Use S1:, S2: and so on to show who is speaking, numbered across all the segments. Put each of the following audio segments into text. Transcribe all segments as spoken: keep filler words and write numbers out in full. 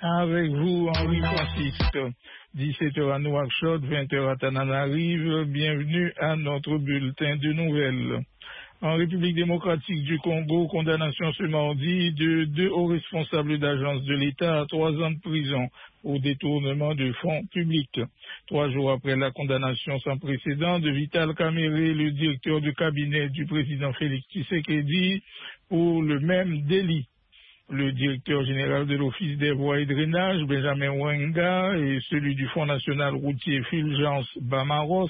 S1: Avec vous, Henri Francis. dix-sept heures à Nouakchott, vingt heures à Tananarive. Bienvenue à notre bulletin de nouvelles. En République démocratique du Congo, condamnation ce mardi de deux hauts responsables d'agences de l'État à trois ans de prison au détournement de fonds publics. Trois jours après la condamnation sans précédent de Vital Kamerhe, le directeur de cabinet du président Félix Tshisekedi, pour le même délit. Le directeur général de l'Office des voies et drainages, Benjamin Wenga, et celui du Fonds national routier Fulgence Bamaros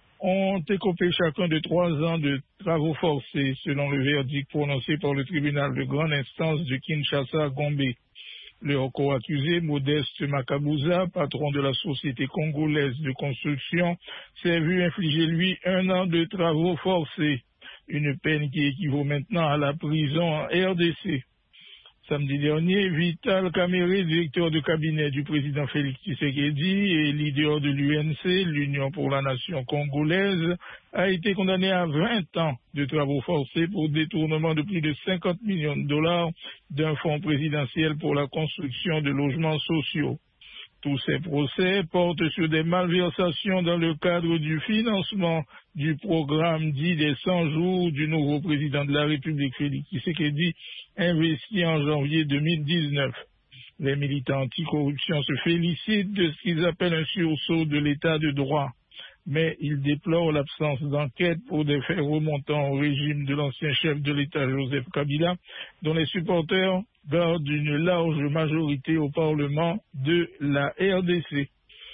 S1: ont écopé chacun de trois ans de travaux forcés, selon le verdict prononcé par le tribunal de grande instance de Kinshasa-Gombe. Le co-accusé, Modeste Makabouza, patron de la société congolaise de construction, s'est vu infliger lui un an de travaux forcés, une peine qui équivaut maintenant à la prison en R D C. Samedi dernier, Vital Kamerhe, directeur de cabinet du président Félix Tshisekedi et leader de l'U N C, l'Union pour la nation congolaise, a été condamné à vingt ans de travaux forcés pour détournement de plus de cinquante millions de dollars d'un fonds présidentiel pour la construction de logements sociaux. Tous ces procès portent sur des malversations dans le cadre du financement du programme dit des cent jours du nouveau président de la République, Félix Tshisekedi, investi en janvier deux mille dix-neuf. Les militants anticorruption se félicitent de ce qu'ils appellent un sursaut de l'état de droit, mais ils déplorent l'absence d'enquête pour des faits remontant au régime de l'ancien chef de l'État Joseph Kabila, dont les supporters gardent une large majorité au Parlement de la R D C.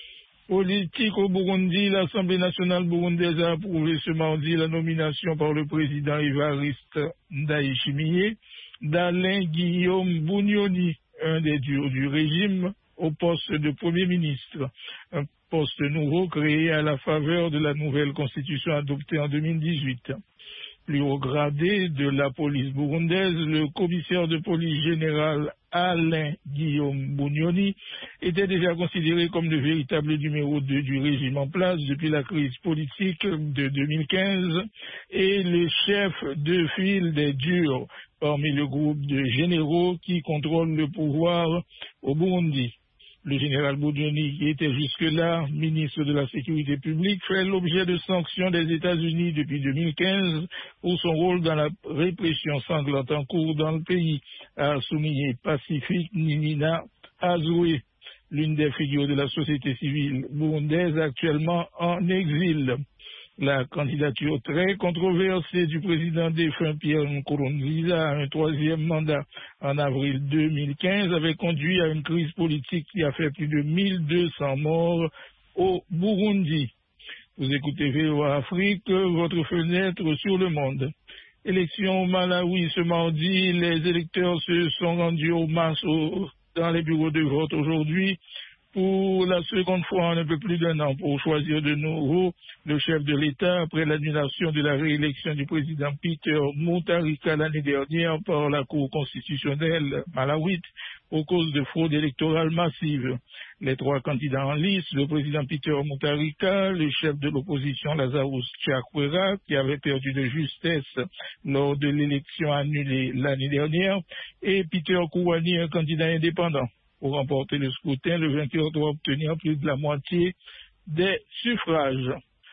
S1: Politique au Burundi, l'Assemblée nationale burundaise a approuvé ce mardi la nomination par le président Évariste Ndayishimiye d'Alain Guillaume Bunyoni, un des duos du régime, au poste de Premier ministre. Un poste nouveau créé à la faveur de la nouvelle constitution adoptée en deux mille dix-huit. Plus haut gradé de la police burundaise, le commissaire de police général Alain Guillaume Bunyoni était déjà considéré comme le véritable numéro deux du régime en place depuis la crise politique de deux mille quinze et le chef de file des durs parmi le groupe de généraux qui contrôlent le pouvoir au Burundi. Le général Bunyoni, qui était jusque-là ministre de la Sécurité publique, fait l'objet de sanctions des États-Unis depuis deux mille quinze pour son rôle dans la répression sanglante en cours dans le pays, a souligné Pacifique Ninina Azoué, l'une des figures de la société civile burundaise actuellement en exil. La candidature très controversée du président défunt Pierre Nkurunziza à un troisième mandat en avril deux mille quinze avait conduit à une crise politique qui a fait plus de mille deux cents morts au Burundi. Vous écoutez V O A Afrique, votre fenêtre sur le monde. Élection au Malawi ce mardi, les électeurs se sont rendus au masse au, dans les bureaux de vote aujourd'hui pour la seconde fois en un peu plus d'un an pour choisir de nouveau le chef de l'État après l'annulation de la réélection du président Peter Mutharika l'année dernière par la Cour constitutionnelle malawite pour cause de fraude électorale massive. Les trois candidats en lice, le président Peter Mutharika, le chef de l'opposition Lazarus Chakwera, qui avait perdu de justesse lors de l'élection annulée l'année dernière, et Peter Kouani, un candidat indépendant. Pour remporter le scrutin, le vainqueur doit obtenir plus de la moitié des suffrages.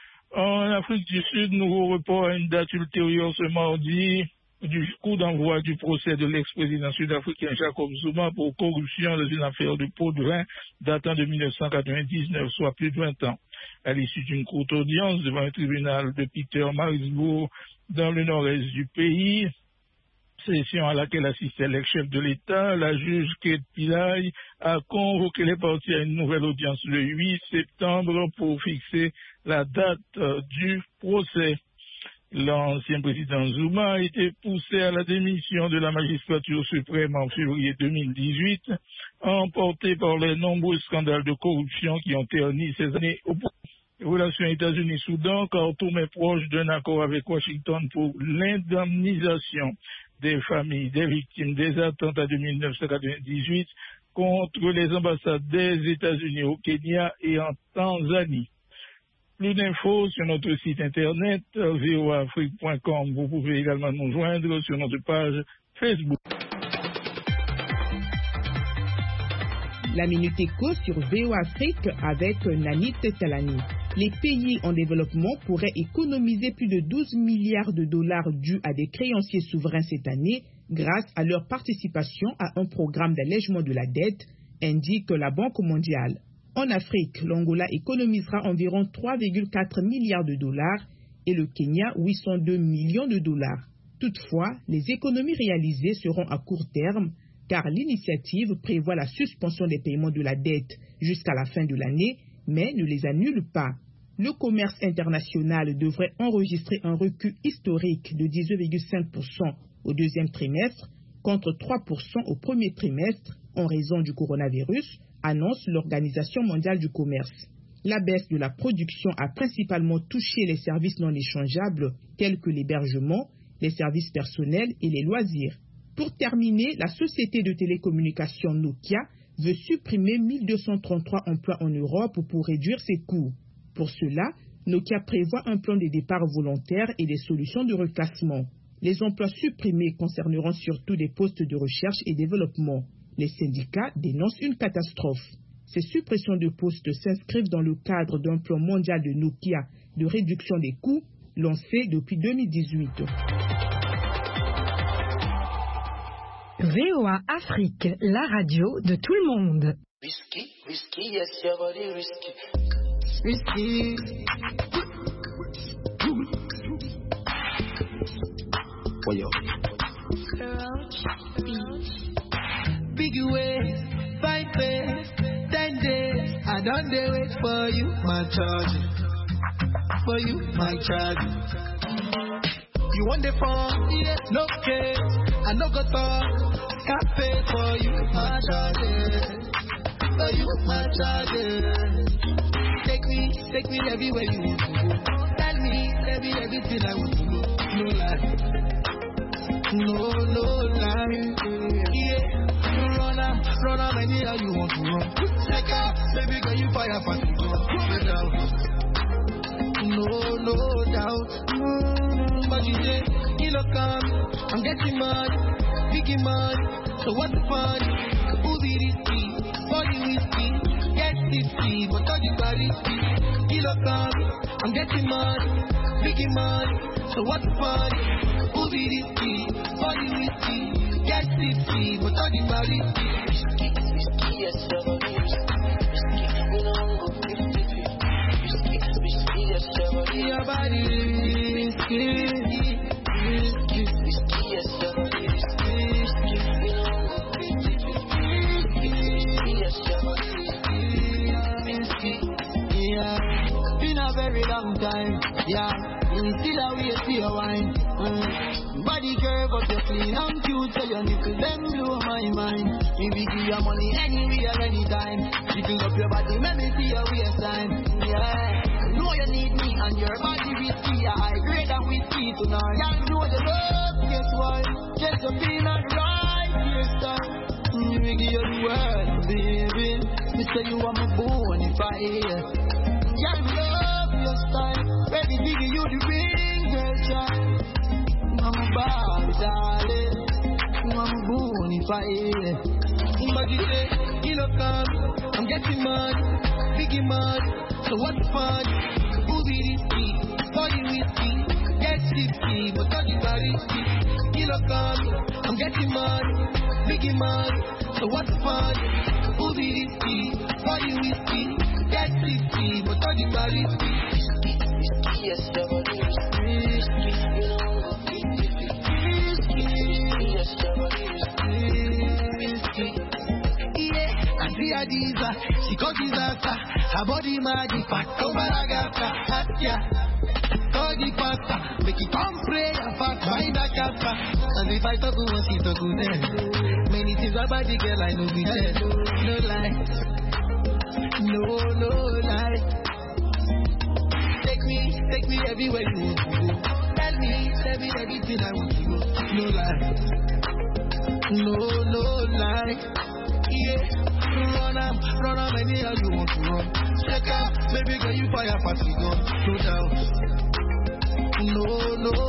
S1: En Afrique du Sud, nouveau report à une date ultérieure ce mardi du coup d'envoi du procès de l'ex-président sud-africain Jacob Zuma pour corruption dans une affaire de pot de vin datant de mille neuf cent quatre-vingt-dix-neuf, soit plus de vingt ans. À l'issue d'une courte audience devant un tribunal de Pietermaritzburg dans le nord-est du pays, session à laquelle assistait l'ex-chef de l'État, la juge Kate Pillay a convoqué les parties à une nouvelle audience le huit septembre pour fixer la date euh, du procès. L'ancien président Zuma a été poussé à la démission de la magistrature suprême en février deux mille dix-huit, emporté par les nombreux scandales de corruption qui ont terni ces années au pouvoir. Relations États-Unis-Soudan, Khartoum est proche d'un accord avec Washington pour l'indemnisation des familles des victimes des attentats de mille neuf cent quatre-vingt-dix-huit contre les ambassades des États-Unis au Kenya et en Tanzanie. Plus d'infos sur notre site internet v o a afrique point com. Vous pouvez également nous joindre sur notre page Facebook.
S2: La Minute Éco sur V O Afrique avec Nanit Talani. Les pays en développement pourraient économiser plus de douze milliards de dollars dus à des créanciers souverains cette année grâce à leur participation à un programme d'allègement de la dette, indique la Banque mondiale. En Afrique, l'Angola économisera environ trois virgule quatre milliards de dollars et le Kenya huit cent deux millions de dollars. Toutefois, les économies réalisées seront à court terme car l'initiative prévoit la suspension des paiements de la dette jusqu'à la fin de l'année, mais ne les annule pas. Le commerce international devrait enregistrer un recul historique de dix-huit virgule cinq pour cent au deuxième trimestre contre trois pour cent au premier trimestre en raison du coronavirus, annonce l'Organisation mondiale du commerce. La baisse de la production a principalement touché les services non échangeables tels que l'hébergement, les services personnels et les loisirs. Pour terminer, la société de télécommunications Nokia veut supprimer mille deux cent trente-trois emplois en Europe pour réduire ses coûts. Pour cela, Nokia prévoit un plan de départ volontaire et des solutions de reclassement. Les emplois supprimés concerneront surtout des postes de recherche et développement. Les syndicats dénoncent une catastrophe. Ces suppressions de postes s'inscrivent dans le cadre d'un plan mondial de Nokia de réduction des coûts lancé depuis deux mille dix-huit.
S3: V O A Afrique, la radio de tout le monde.
S4: Risky, risky, yes, your body risky.
S5: Risky. For you. Big ways, five days, ten days. I don't dare wait for you, my charge. For you, my charge. You want the phone? Yeah. No case. I no go talk. Cafe for you, my charge. For you, my charge. Take me, take me everywhere you want to go. Tell me, tell me everything I want to know. No lie. No, no lie. Yeah. Run up, run up anyhow you want to run. Check out, baby girl, you fire fast to go. No doubt. No, no doubt. But you say, you look up, I'm getting money, biggie money. So what's the fun? Who did it see? Body whiskey, get tipsy, but all the body see. You look up, I'm getting money, biggie money. So what's the fun? Who did it see? Body whiskey, get tipsy, but all the body see.
S4: Risky, risky, yes, your body risky. Risky, we don't go fifty-fifty. Risky, risky, yes, your body.
S5: Your body risky.
S4: Risky, risky, yes, your body risky. Risky, we don't go fifty-fifty. Risky, yes, your body risky.
S5: Yeah, been a very long time. Yeah, you still a wait for your wine. Mm. Body curve up, you clean and cute, so your nipple them blow my mind. We will give you money anywhere, anytime. Picking up your body, let me see your waistline. Yeah, know you need me and your body risky. I grade and whiskey tonight. Yeah, you know the love, guess what? Get your feeling right, hairstyle. We will give you the world, baby. Me say you are my bonfire. Yeah, I love your style. Ready to give you the ring, girl, child. I'm a bad darling. I'm a bonfire. But you say, you look up, I'm getting money, biggie money. So what's the fun? Who did it see? Body whiskey, get tipsy, but all the body see. You look up, I'm getting money, biggie money. So what's the fun? Who did it see? Body whiskey, get tipsy, but all the body see.
S4: Risky, risky, yes, your body risky. Risky, we don't go fifty-fifty. Risky, risky, yes, your body risky.
S5: Yeah, and see Adiza, she got disaster. Her body magic, fat over Agata. Yeah, call the pasta, make it come pray and fast find a capta. And if I talk to one, she talk to them. Many things about the girl I know be there. No lie, no, no lie. Take me, take me everywhere you want to go. Tell me, tell me everything I want to go. No lie, no, no lie. Yeah, run up, run up anyhow you want to run. Check out, baby girl, you fire fast to go. No doubt. No, no.